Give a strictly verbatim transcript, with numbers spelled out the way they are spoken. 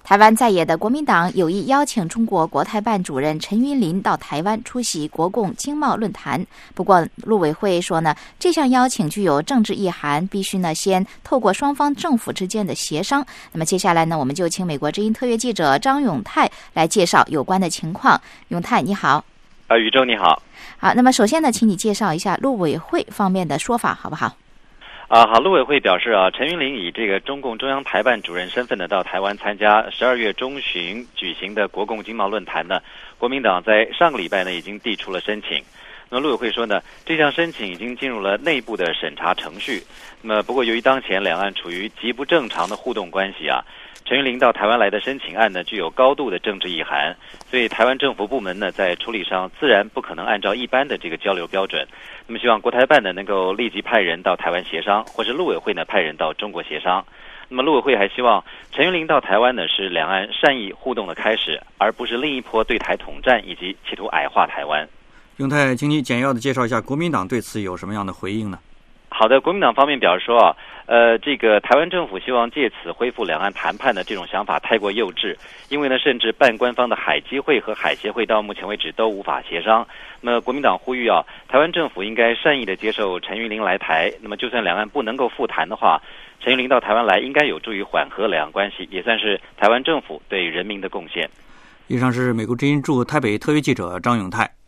台湾在野的国民党有意邀请中国国台办主任陈云林到台湾出席国共经贸论坛。不过陆委会说呢，这项邀请具有政治意涵，必须呢先透过双方政府之间的协商。那么接下来呢，我们就请美国之音特约记者张永泰来介绍有关的情况。永泰你好。 啊，宇宙你好。 好，那么首先呢，请你介绍一下陆委会方面的说法好不好？ 啊，好，陆委会表示啊，陈云林以这个中共中央台办主任身份呢，到台湾参加十二月中旬举行的国共经贸论坛呢，国民党在上个礼拜呢已经递出了申请。那么陆委会说呢，这项申请已经进入了内部的审查程序。那么不过由于当前两岸处于极不正常的互动关系啊，陈云林到台湾来的申请案呢，具有高度的政治意涵，所以台湾政府部门呢，在处理上自然不可能按照一般的这个交流标准。那么希望国台办呢，能够立即派人到台湾协商，或是陆委会呢，派人到中国协商。那么陆委会还希望陈云林到台湾呢，是两岸善意互动的开始，而不是另一波对台统战以及企图矮化台湾。 永泰，请你简要的介绍一下国民党对此有什么样的回应呢？ 好的，国民党方面表示说啊，呃，这个台湾政府希望借此恢复两岸谈判的这种想法太过幼稚，因为呢，甚至办官方的海基会和海协会到目前为止都无法协商。那么国民党呼吁啊，台湾政府应该善意的接受陈云林来台。那么就算两岸不能够复谈的话，陈云林到台湾来应该有助于缓和两岸关系，也算是台湾政府对人民的贡献。 以上是美国之音驻台北特约记者张永泰。